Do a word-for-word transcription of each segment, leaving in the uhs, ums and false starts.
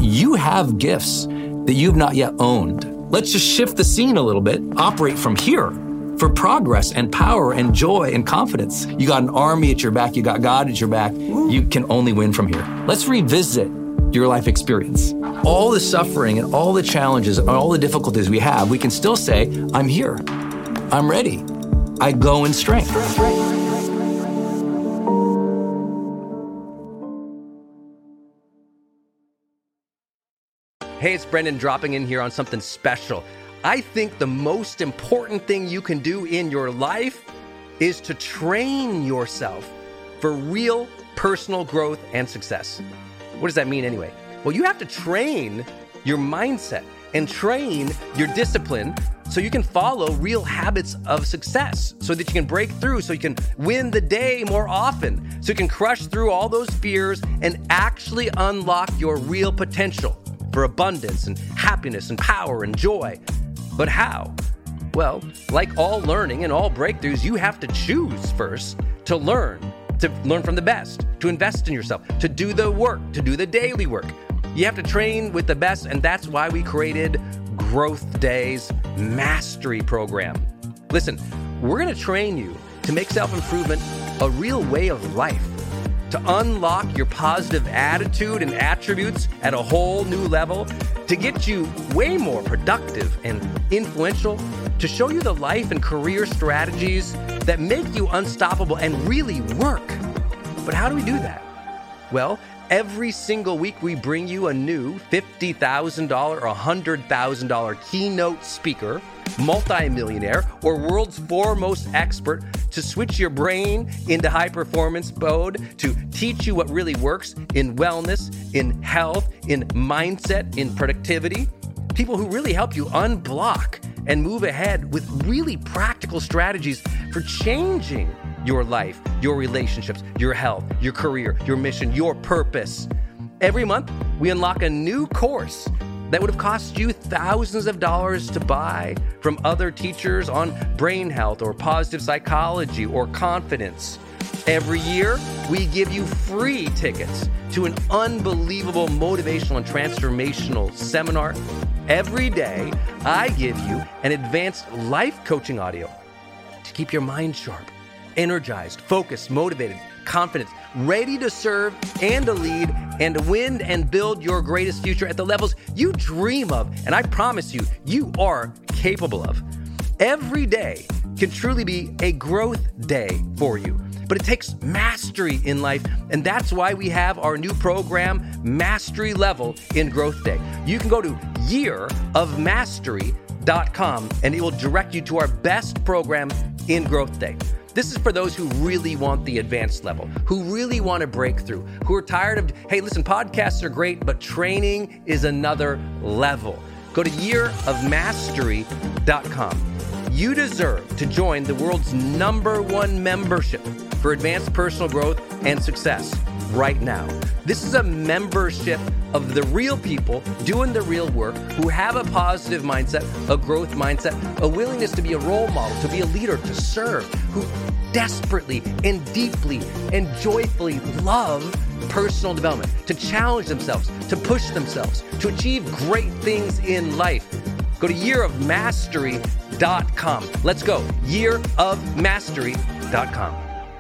you have gifts that you've not yet owned. Let's just shift the scene a little bit, operate from here for progress and power and joy and confidence. You got an army at your back, you got God at your back. You can only win from here. Let's revisit your life experience. All the suffering and all the challenges and all the difficulties we have, we can still say, I'm here, I'm ready, I go in strength. Hey, it's Brendan dropping in here on something special. I think the most important thing you can do in your life is to train yourself for real personal growth and success. What does that mean anyway? Well, you have to train your mindset and train your discipline so you can follow real habits of success, so that you can break through, so you can win the day more often, so you can crush through all those fears and actually unlock your real potential for abundance and happiness and power and joy. But how? Well, like all learning and all breakthroughs, you have to choose first to learn, to learn from the best, to invest in yourself, to do the work, to do the daily work. You have to train with the best, and that's why we created Growth Day's Mastery Program. Listen, we're gonna train you to make self-improvement a real way of life, to unlock your positive attitude and attributes at a whole new level, to get you way more productive and influential, to show you the life and career strategies that make you unstoppable and really work. But how do we do that? Well, every single week we bring you a new fifty thousand dollars or one hundred thousand dollars keynote speaker, multimillionaire, or world's foremost expert to switch your brain into high performance mode, to teach you what really works in wellness, in health, in mindset, in productivity. People who really help you unblock and move ahead with really practical strategies for changing your life, your relationships, your health, your career, your mission, your purpose. Every month, we unlock a new course that would have cost you thousands of dollars to buy from other teachers on brain health or positive psychology or confidence. Every year, we give you free tickets to an unbelievable motivational and transformational seminar. Every day, I give you an advanced life coaching audio to keep your mind sharp, energized, focused, motivated, confident, ready to serve and to lead and to win and build your greatest future at the levels you dream of. And I promise you, you are capable of. Every day can truly be a growth day for you. But it takes mastery in life, and that's why we have our new program, Mastery Level in Growth Day. You can go to year of mastery dot com, and it will direct you to our best program in Growth Day. This is for those who really want the advanced level, who really want to break through, who are tired of, hey, listen, podcasts are great, but training is another level. Go to year of mastery dot com. You deserve to join the world's number one membership for advanced personal growth and success right now. This is a membership of the real people doing the real work, who have a positive mindset, a growth mindset, a willingness to be a role model, to be a leader, to serve, who desperately and deeply and joyfully love personal development, to challenge themselves, to push themselves, to achieve great things in life. Go to year of mastery dot com. Let's go. year of mastery dot com.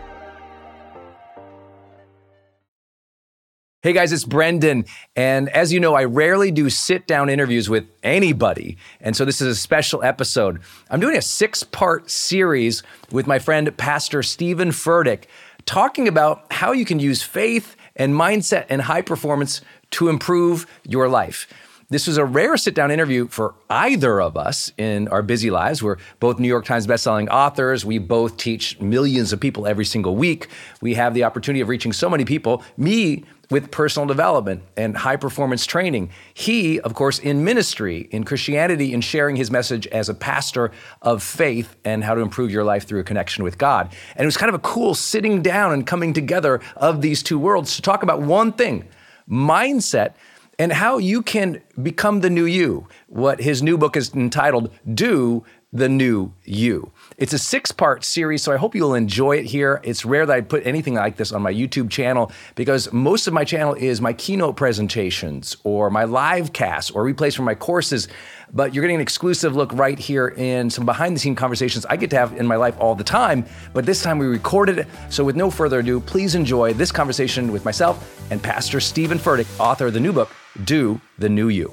Hey guys, it's Brendan. And as you know, I rarely do sit-down interviews with anybody. And so this is a special episode. I'm doing a six-part series with my friend, Pastor Steven Furtick, talking about how you can use faith and mindset and high performance to improve your life. This was a rare sit-down interview for either of us in our busy lives. We're both New York Times bestselling authors. We both teach millions of people every single week. We have the opportunity of reaching so many people. Me with personal development and high-performance training. He, of course, in ministry, in Christianity, in sharing his message as a pastor of faith and how to improve your life through a connection with God. And it was kind of a cool sitting down and coming together of these two worlds to talk about one thing, mindset, and how you can become the new you. What his new book is entitled, Do the New You. It's a six-part series, so I hope you'll enjoy it here. It's rare that I put anything like this on my YouTube channel because most of my channel is my keynote presentations or my live casts or replays from my courses, but you're getting an exclusive look right here in some behind-the-scenes conversations I get to have in my life all the time, but this time we recorded it. So with no further ado, please enjoy this conversation with myself and Pastor Steven Furtick, author of the new book, Do the New You.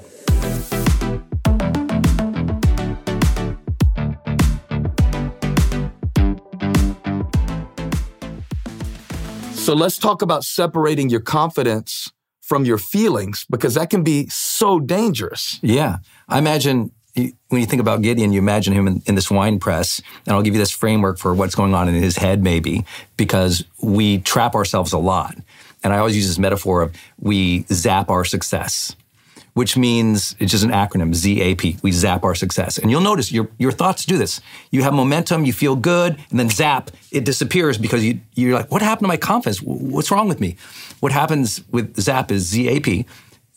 So let's talk about separating your confidence from your feelings, because that can be so dangerous. Yeah. I imagine when you think about Gideon, you imagine him in, in this wine press, and I'll give you this framework for what's going on in his head maybe, because we trap ourselves a lot. And I always use this metaphor of we zap our success, which means it's just an acronym, Z A P. We zap our success. And you'll notice your your thoughts do this. You have momentum, you feel good, and then zap, it disappears because you, you're like, what happened to my confidence? What's wrong with me? What happens with zap is Z A P.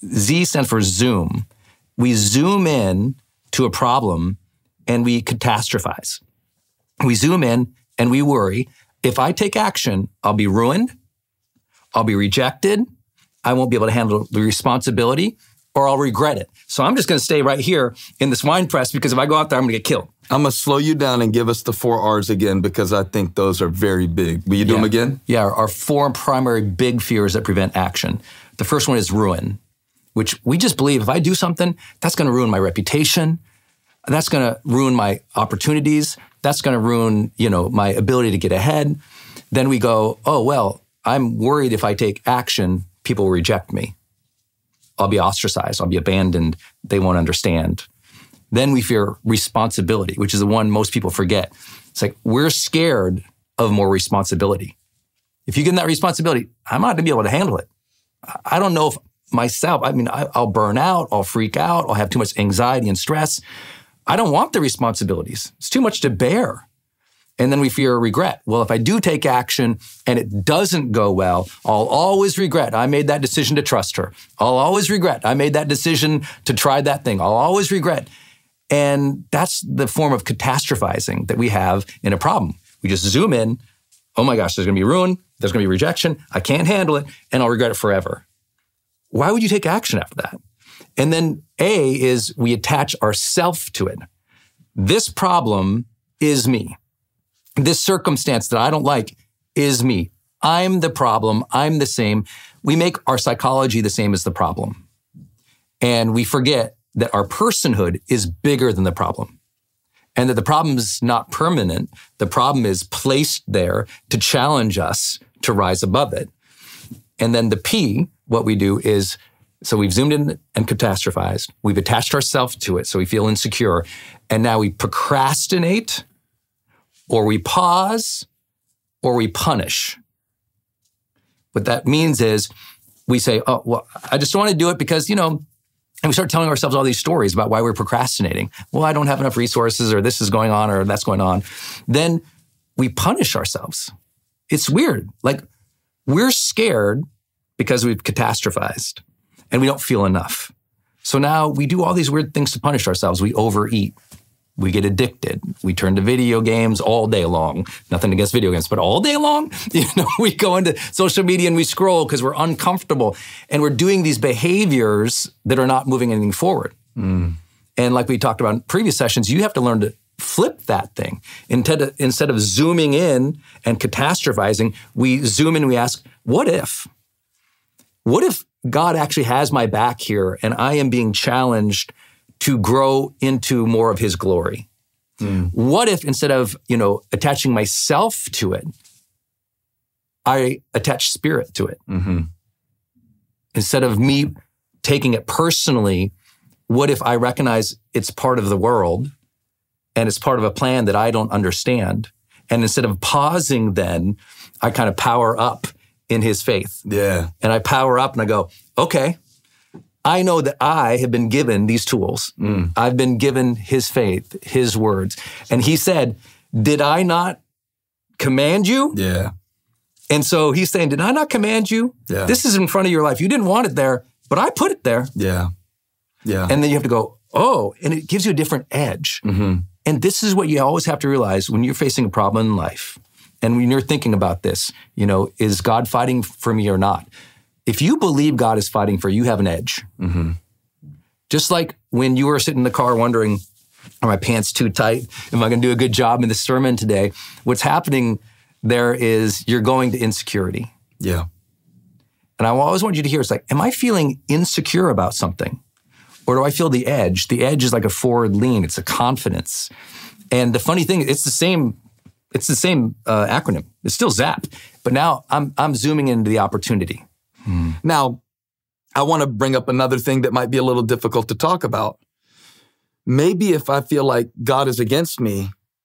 Z stands for zoom. We zoom in to a problem and we catastrophize. We zoom in and we worry, if I take action, I'll be ruined, I'll be rejected, I won't be able to handle the responsibility, or I'll regret it. So I'm just going to stay right here in this wine press because if I go out there, I'm going to get killed. I'm going to slow you down and give us the four R's again because I think those are very big. Will you do yeah. them again? Yeah, our four primary big fears that prevent action. The first one is ruin, which we just believe if I do something, that's going to ruin my reputation. That's going to ruin my opportunities. That's going to ruin, you know, my ability to get ahead. Then we go, oh, well, I'm worried if I take action, people will reject me. I'll be ostracized, I'll be abandoned, they won't understand. Then we fear responsibility, which is the one most people forget. It's like, we're scared of more responsibility. If you get in that responsibility, I'm not gonna be able to handle it. I don't know if myself, I mean, I, I'll burn out, I'll freak out, I'll have too much anxiety and stress. I don't want the responsibilities. It's too much to bear. And then we fear regret. Well, if I do take action and it doesn't go well, I'll always regret I made that decision to trust her. I'll always regret I made that decision to try that thing. I'll always regret. And that's the form of catastrophizing that we have in a problem. We just zoom in. Oh my gosh, there's going to be ruin. There's going to be rejection. I can't handle it, and I'll regret it forever. Why would you take action after that? And then A is we attach ourself to it. This problem is me. This circumstance that I don't like is me. I'm the problem. I'm the same. We make our psychology the same as the problem. And we forget that our personhood is bigger than the problem. And that the problem is not permanent. The problem is placed there to challenge us to rise above it. And then the P, what we do is, so we've zoomed in and catastrophized. We've attached ourselves to it, so we feel insecure. And now we procrastinate, or we pause, or we punish. What that means is we say, oh, well, I just don't want to do it because, you know, and we start telling ourselves all these stories about why we're procrastinating. Well, I don't have enough resources, or this is going on, or that's going on. Then we punish ourselves. It's weird. Like, we're scared because we've catastrophized and we don't feel enough. So now we do all these weird things to punish ourselves. We overeat. We get addicted. We turn to video games all day long. Nothing against video games, but all day long, you know, we go into social media and we scroll because we're uncomfortable. And we're doing these behaviors that are not moving anything forward. Mm. And like we talked about in previous sessions, you have to learn to flip that thing. Instead of, instead of zooming in and catastrophizing, we zoom in and we ask, what if? What if God actually has my back here and I am being challenged to grow into more of his glory? Mm. What if instead of, you know, attaching myself to it, I attach spirit to it? Mm-hmm. Instead of me taking it personally, what if I recognize it's part of the world and it's part of a plan that I don't understand? And instead of pausing then, I kind of power up in his faith. Yeah. And I power up and I go, okay, I know that I have been given these tools. Mm. I've been given his faith, his words. And he said, did I not command you? Yeah. And so he's saying, did I not command you? Yeah. This is in front of your life. You didn't want it there, but I put it there. Yeah. Yeah. And then you have to go, oh, and it gives you a different edge. Mm-hmm. And this is what you always have to realize when you're facing a problem in life. And when you're thinking about this, you know, is God fighting for me or not? If you believe God is fighting for you, you have an edge. Mm-hmm. Just like when you were sitting in the car wondering, are my pants too tight? Am I going to do a good job in the sermon today? What's happening there is you're going to insecurity. Yeah. And I always want you to hear, it's like, am I feeling insecure about something? Or do I feel the edge? The edge is like a forward lean. It's a confidence. And the funny thing, it's the same It's the same uh, acronym. It's still ZAP. But now I'm I'm zooming into the opportunity. Hmm. Now, I want to bring up another thing that might be a little difficult to talk about. Maybe if I feel like God is against me,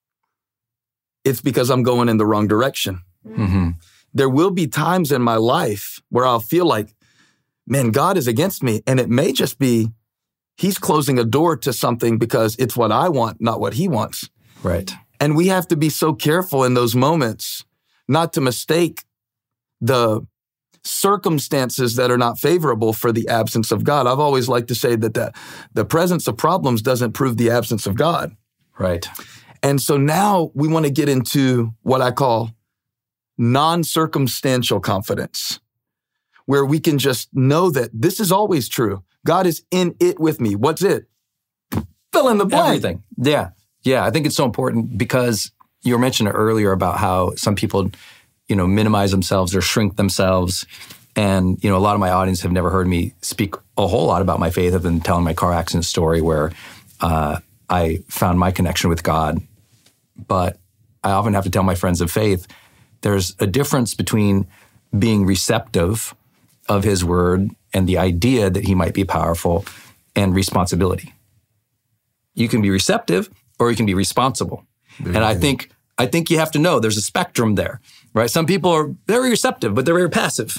it's because I'm going in the wrong direction. Mm-hmm. There will be times in my life where I'll feel like, man, God is against me. And it may just be he's closing a door to something because it's what I want, not what he wants. Right. And we have to be so careful in those moments not to mistake the circumstances that are not favorable for the absence of God. I've always liked to say that the, the presence of problems doesn't prove the absence of God. Right. And so now we want to get into what I call non-circumstantial confidence, where we can just know that this is always true. God is in it with me. What's it? Fill in the blank. Everything. Yeah. Yeah. I think it's so important because you were mentioning earlier about how some people, you know, minimize themselves or shrink themselves. And, you know, a lot of my audience have never heard me speak a whole lot about my faith other than telling my car accident story where uh, I found my connection with God. But I often have to tell my friends of faith, there's a difference between being receptive of his word and the idea that he might be powerful and responsibility. You can be receptive or you can be responsible. Mm-hmm. And I think I think you have to know there's a spectrum there, right? Some people are very receptive, but they're very passive.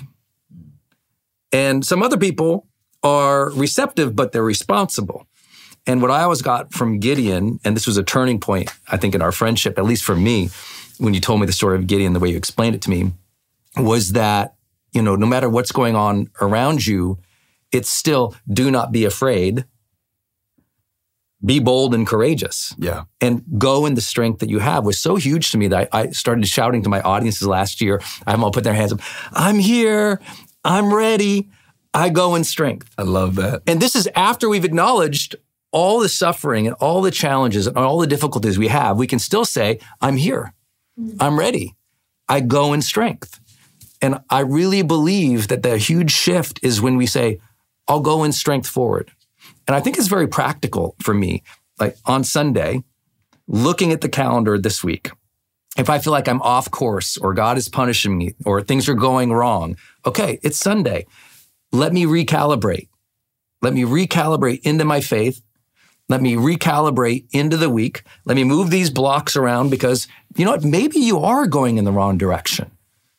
And some other people are receptive, but they're responsible. And what I always got from Gideon, and this was a turning point, I think, in our friendship, at least for me, when you told me the story of Gideon, the way you explained it to me, was that, you know, no matter what's going on around you, it's still do not be afraid. Be bold and courageous. Yeah. And go in the strength that you have was so huge to me that I, I started shouting to my audiences last year. I have them all put their hands up. I'm here. I'm ready. I go in strength. I love that. And this is after we've acknowledged all the suffering and all the challenges and all the difficulties we have. We can still say, I'm here. I'm ready. I go in strength. And I really believe that the huge shift is when we say, I'll go in strength forward. And I think it's very practical for me. Like on Sunday, looking at the calendar this week, if I feel like I'm off course or God is punishing me or things are going wrong, okay, it's Sunday. Let me recalibrate. Let me recalibrate into my faith. Let me recalibrate into the week. Let me move these blocks around because, you know what, maybe you are going in the wrong direction.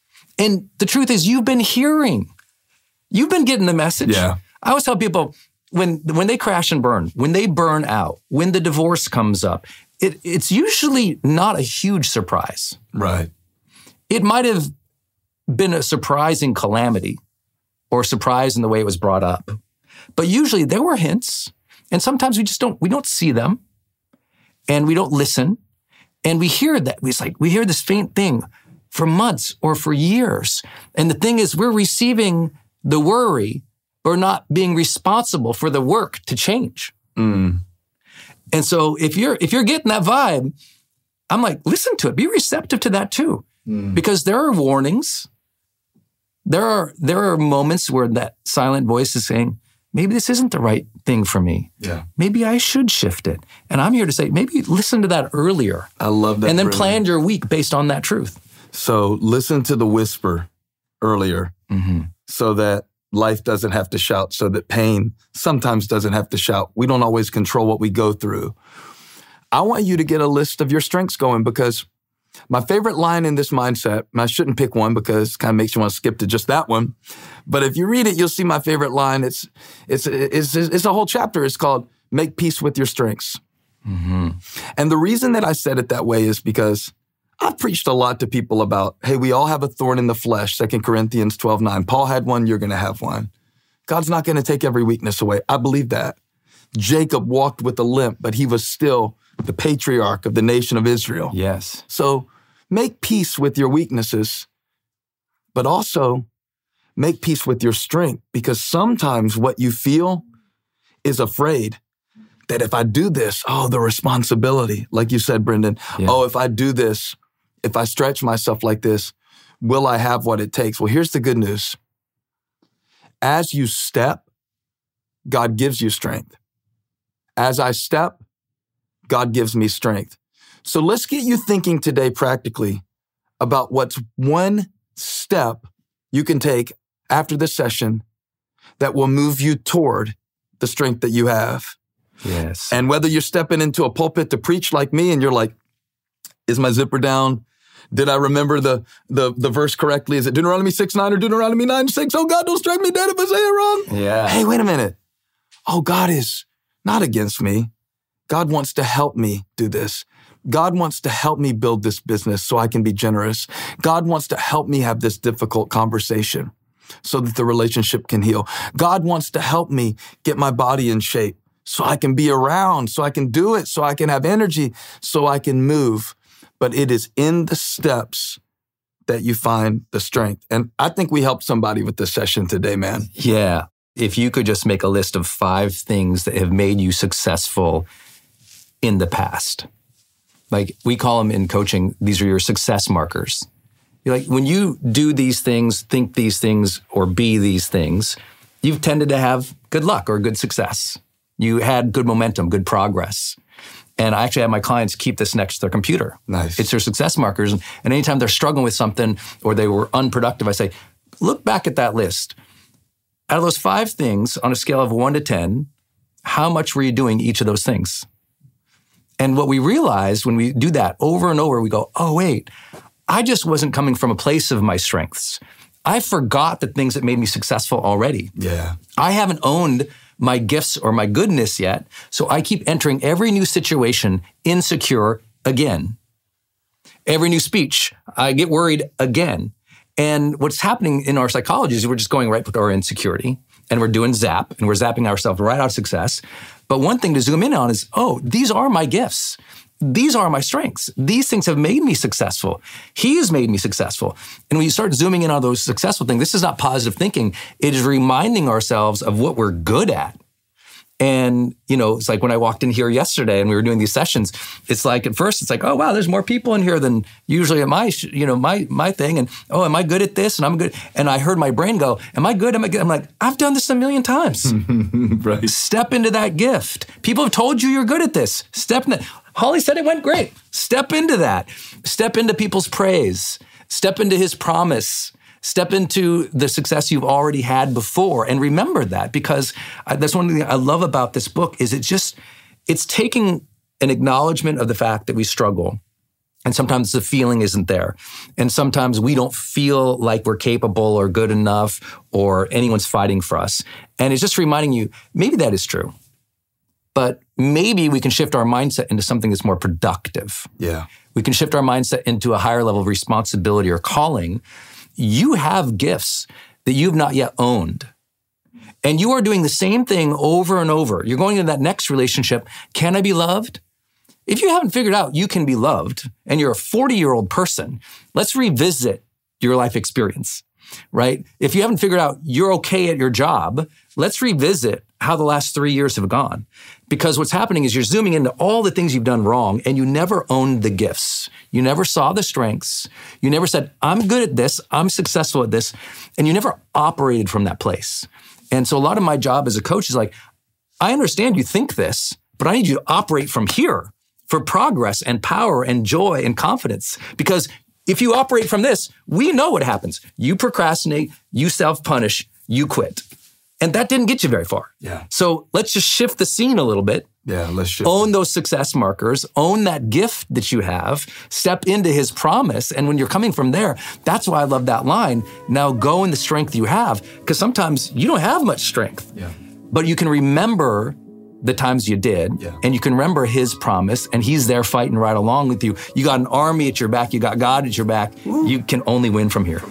And the truth is you've been hearing. You've been getting the message. Yeah. I always tell people, when when they crash and burn, when they burn out, when the divorce comes up, it, it's usually not a huge surprise. Right. It might have been a surprising calamity or a surprise in the way it was brought up. But usually there were hints. And sometimes we just don't, we don't see them and we don't listen. And we hear that, it's like, we hear this faint thing for months or for years. And the thing is, we're receiving the worry or not being responsible for the work to change. Mm. And so if you're if you're getting that vibe, I'm like, listen to it. Be receptive to that too. Mm. Because there are warnings. There are there are moments where that silent voice is saying, maybe this isn't the right thing for me. Yeah. Maybe I should shift it. And I'm here to say, maybe listen to that earlier. I love that. And then brilliant. plan your week based on that truth. So listen to the whisper earlier mm-hmm. so that life doesn't have to shout, so that pain sometimes doesn't have to shout. We don't always control what we go through. I want you to get a list of your strengths going because my favorite line in this mindset, and I shouldn't pick one because it kind of makes you want to skip to just that one. But if you read it, you'll see my favorite line. It's it's it's, it's a whole chapter. It's called Make Peace with Your Strengths. Mm-hmm. And the reason that I said it that way is because I've preached a lot to people about, hey, we all have a thorn in the flesh, Second Corinthians twelve nine. Paul had one, you're going to have one. God's not going to take every weakness away. I believe that. Jacob walked with a limp, but he was still the patriarch of the nation of Israel. Yes. So make peace with your weaknesses, but also make peace with your strength, because sometimes what you feel is afraid that if I do this, oh, the responsibility, like you said, Brendan, yeah. oh, if I do this, if I stretch myself like this, will I have what it takes? Well, here's the good news. As you step, God gives you strength. As I step, God gives me strength. So let's get you thinking today practically about what's one step you can take after this session that will move you toward the strength that you have. Yes. And whether you're stepping into a pulpit to preach like me and you're like, is my zipper down? Did I remember the the the verse correctly? Is it Deuteronomy six nine or Deuteronomy nine six? Oh, God, don't strike me dead if I say it wrong. Yeah. Hey, wait a minute. Oh, God is not against me. God wants to help me do this. God wants to help me build this business so I can be generous. God wants to help me have this difficult conversation so that the relationship can heal. God wants to help me get my body in shape so I can be around, so I can do it, so I can have energy, so I can move. But it is in the steps that you find the strength. And I think we helped somebody with this session today, man. Yeah. If you could just make a list of five things that have made you successful in the past. Like we call them in coaching, these are your success markers. You're like, when you do these things, think these things, or be these things, you've tended to have good luck or good success. You had good momentum, good progress. And I actually have my clients keep this next to their computer. Nice. It's their success markers. And anytime they're struggling with something or they were unproductive, I say, look back at that list. Out of those five things on a scale of one to ten, how much were you doing each of those things? And what we realized when we do that over and over, we go, oh, wait, I just wasn't coming from a place of my strengths. I forgot the things that made me successful already. Yeah. I haven't owned my gifts or my goodness yet, so I keep entering every new situation insecure again. Every new speech, I get worried again. And what's happening in our psychology is we're just going right with our insecurity and we're doing zap and we're zapping ourselves right out of success. But one thing to zoom in on is, oh, these are my gifts. These are my strengths. These things have made me successful. He has made me successful. And when you start zooming in on those successful things, this is not positive thinking. It is reminding ourselves of what we're good at. And, you know, it's like when I walked in here yesterday and we were doing these sessions, it's like at first it's like, oh, wow, there's more people in here than usually at my, you know, my my thing. And, oh, am I good at this? And I'm good. And I heard my brain go, am I good? Am I good? I'm like, I've done this a million times. Right. Step into that gift. People have told you you're good at this. Step in that. Holly said it went great. Step into that. Step into people's praise. Step into his promise. Step into the success you've already had before. And remember that, because I, that's one thing I love about this book is it just, it's taking an acknowledgement of the fact that we struggle. And sometimes the feeling isn't there. And sometimes we don't feel like we're capable or good enough or anyone's fighting for us. And it's just reminding you, maybe that is true. But maybe we can shift our mindset into something that's more productive. Yeah. We can shift our mindset into a higher level of responsibility or calling. You have gifts that you've not yet owned. And you are doing the same thing over and over. You're going into that next relationship. Can I be loved? If you haven't figured out you can be loved and you're a forty-year-old person, let's revisit your life experience, right? If you haven't figured out you're okay at your job, let's revisit how the last three years have gone. Because what's happening is you're zooming into all the things you've done wrong and you never owned the gifts. You never saw the strengths. You never said, I'm good at this, I'm successful at this. And you never operated from that place. And so a lot of my job as a coach is like, I understand you think this, but I need you to operate from here for progress and power and joy and confidence. Because if you operate from this, we know what happens. You procrastinate, you self-punish, you quit. And that didn't get you very far. Yeah. So let's just shift the scene a little bit. Yeah, let's shift. Own those success markers, own that gift that you have, step into his promise. And when you're coming from there, that's why I love that line. Now go in the strength you have. Because sometimes you don't have much strength. Yeah. But you can remember the times you did, yeah. and you can remember his promise, and he's there fighting right along with you. You got an army at your back. You got God at your back. Ooh. You can only win from here.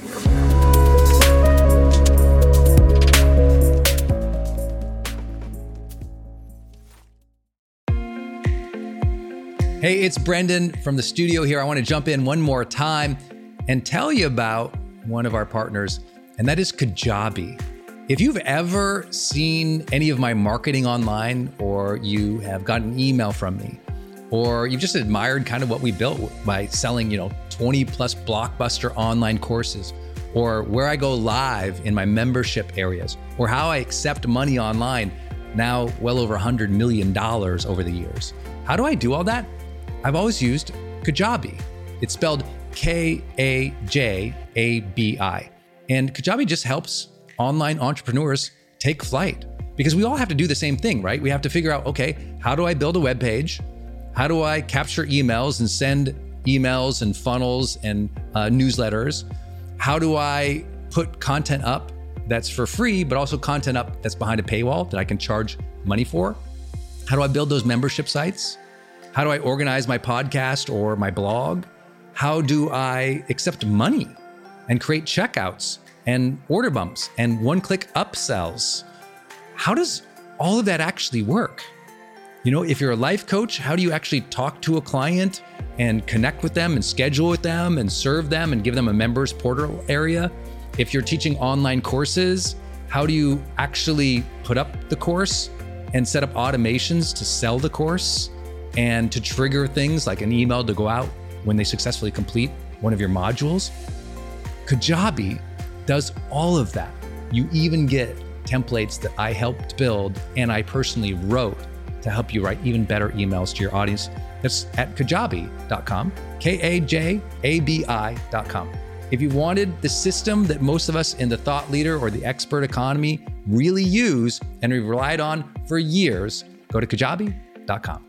Hey, it's Brendan from the studio here. I want to jump in one more time and tell you about one of our partners, and that is Kajabi. If you've ever seen any of my marketing online, or you have gotten an email from me, or you've just admired kind of what we built by selling, you know, twenty plus blockbuster online courses, or where I go live in my membership areas, or how I accept money online, now well over one hundred million dollars over the years. How do I do all that? I've always used Kajabi. It's spelled K A J A B I. And Kajabi just helps online entrepreneurs take flight, because we all have to do the same thing, right? We have to figure out, okay, how do I build a web page? How do I capture emails and send emails and funnels and uh, newsletters? How do I put content up that's for free, but also content up that's behind a paywall that I can charge money for? How do I build those membership sites? How do I organize my podcast or my blog? How do I accept money and create checkouts and order bumps and one-click upsells? How does all of that actually work? You know, if you're a life coach, how do you actually talk to a client and connect with them and schedule with them and serve them and give them a members portal area? If you're teaching online courses, how do you actually put up the course and set up automations to sell the course and to trigger things like an email to go out when they successfully complete one of your modules? Kajabi does all of that. You even get templates that I helped build and I personally wrote to help you write even better emails to your audience. That's at kajabi dot com, K A J A B I dot com. If you wanted the system that most of us in the thought leader or the expert economy really use and we've relied on for years, go to kajabi dot com.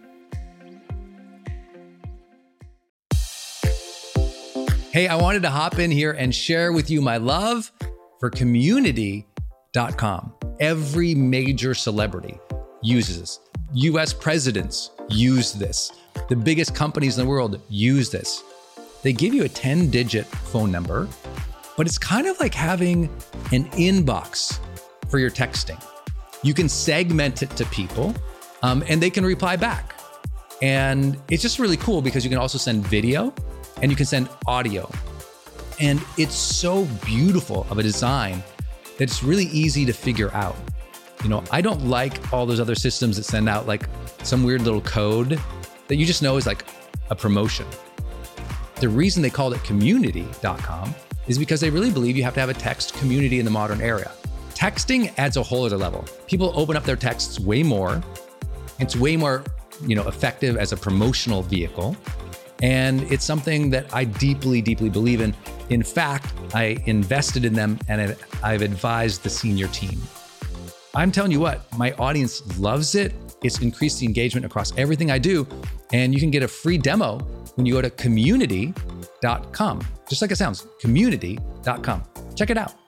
Hey, I wanted to hop in here and share with you my love for community dot com. Every major celebrity uses this. U S presidents use this. The biggest companies in the world use this. They give you a ten digit phone number, but it's kind of like having an inbox for your texting. You can segment it to people um, and they can reply back. And it's just really cool because you can also send video and you can send audio. And it's so beautiful of a design that it's really easy to figure out. You know, I don't like all those other systems that send out like some weird little code that you just know is like a promotion. The reason they called it community dot com is because they really believe you have to have a text community in the modern era. Texting adds a whole other level. People open up their texts way more. It's way more, you know, effective as a promotional vehicle. And it's something that I deeply, deeply believe in. In fact, I invested in them and I've advised the senior team. I'm telling you what, my audience loves it. It's increased the engagement across everything I do. And you can get a free demo when you go to community dot com. Just like it sounds, community dot com. Check it out.